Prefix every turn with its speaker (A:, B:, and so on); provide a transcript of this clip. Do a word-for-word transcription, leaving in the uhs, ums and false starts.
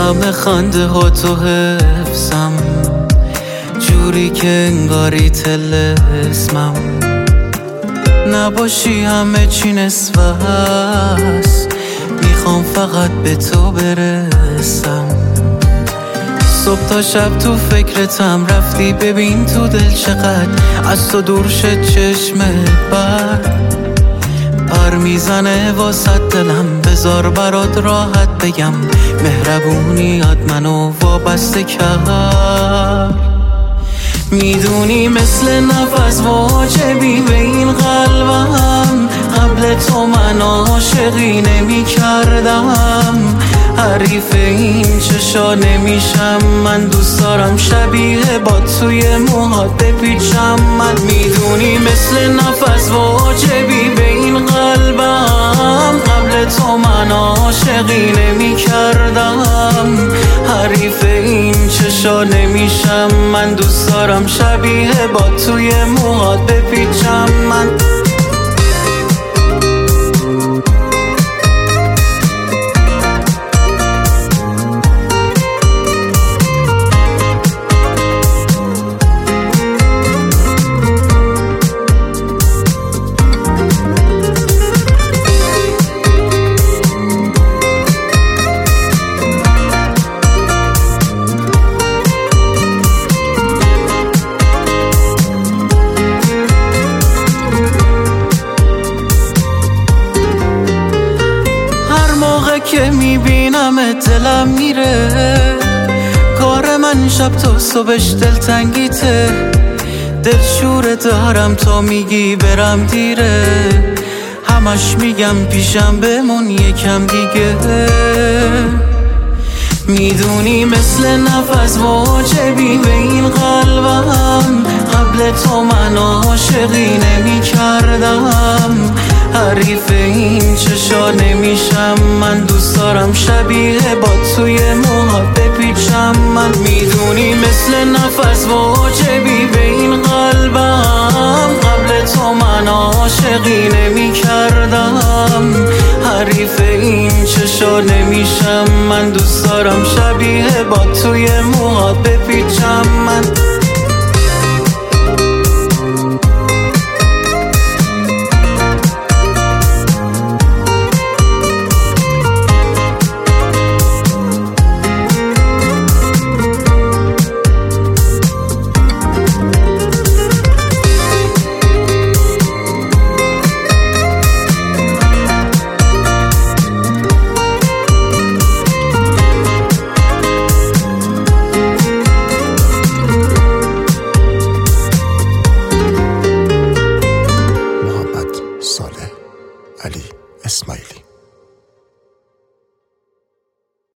A: همه خنده ها تو حفظم، جوری که انگاری طلسمم. نباشی همه چی نصفه هست، میخوام فقط به تو برسم. صبح تا شب تو فکرتم، رفتی ببین تو دل چقدر از تو دور شد چشمت بر پر میزنه واسه دلم. بذار برات راحت بگم، مهربونیات منو وابسته کرد. میدونی مثل نفس واجبی به این قلبم، قبل تو من عاشقی نمی کردم. حریف این چشا نمیشم، من دوست دارم شبیه با توی موهات بپیچم. من میدونی مثل نفس واجبی به این قلبم، قبل تو من عاشقی نمی کردم. حریف این چشا نمیشم، من دوست دارم شبیه با توی موهات بپیچم. من که میبینم دلم میره، کار من شب تا صبحش دلتنگیته. دلشوره دارم تا میگی برم دیره، همش میگم پیشم بمون یکم دیگه. میدونی مثل نفس واجبی به این قلبم، قبل تو من عاشقی نمی کردم. حریف این چشا نمیشم، من دوست دارم شبیه با توی موهات بپیچم. من میدونی مثل نفس واجبی به این قلبم، قبل تو من عاشقی نمی کردم. حریف این چشا نمیشم، من دوست دارم شبیه با توی موهات بپیچم. من